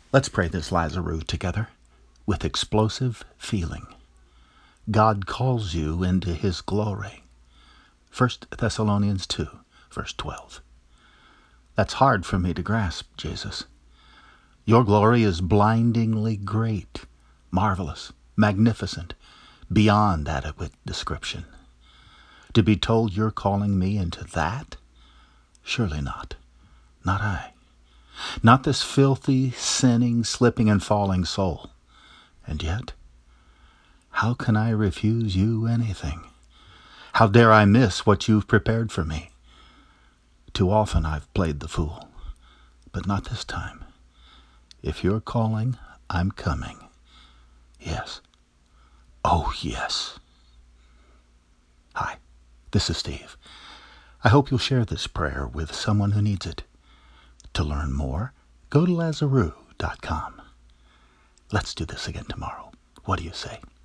Let's pray this Lazarus together with explosive feeling. God calls you into His glory. 1 Thessalonians 2, verse 12. That's hard for me to grasp, Jesus. Your glory is blindingly great, marvelous, magnificent, beyond adequate description. To be told you're calling me into that? Surely not. Not I. Not this filthy, sinning, slipping and falling soul. And yet, how can I refuse you anything? How dare I miss what you've prepared for me? Too often I've played the fool, but not this time. If you're calling, I'm coming. Yes. Oh, yes. Hi, this is Steve. I hope you'll share this prayer with someone who needs it. To learn more, go to Lazarus.com. Let's do this again tomorrow. What do you say?